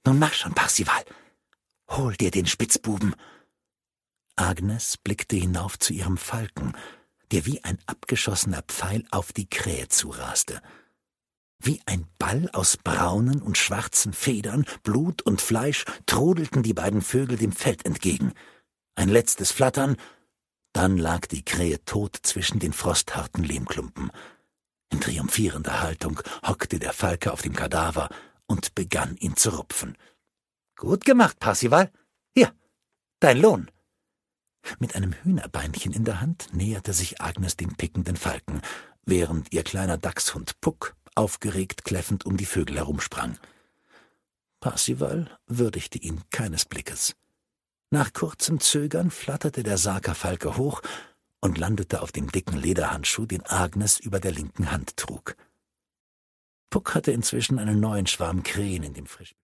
Nun mach schon, Parsival. Hol dir den Spitzbuben.« Agnes blickte hinauf zu ihrem Falken, der wie ein abgeschossener Pfeil auf die Krähe zuraste. Wie ein Ball aus braunen und schwarzen Federn, Blut und Fleisch trudelten die beiden Vögel dem Feld entgegen. Ein letztes Flattern, dann lag die Krähe tot zwischen den frostharten Lehmklumpen. In triumphierender Haltung hockte der Falke auf dem Kadaver und begann, ihn zu rupfen. »Gut gemacht, Parsival. Hier, dein Lohn.« Mit einem Hühnerbeinchen in der Hand näherte sich Agnes dem pickenden Falken, während ihr kleiner Dachshund Puck aufgeregt kläffend um die Vögel herumsprang. Parsival würdigte ihn keines Blickes. Nach kurzem Zögern flatterte der Sakerfalke hoch und landete auf dem dicken Lederhandschuh, den Agnes über der linken Hand trug. Puck hatte inzwischen einen neuen Schwarm Krähen in dem frisch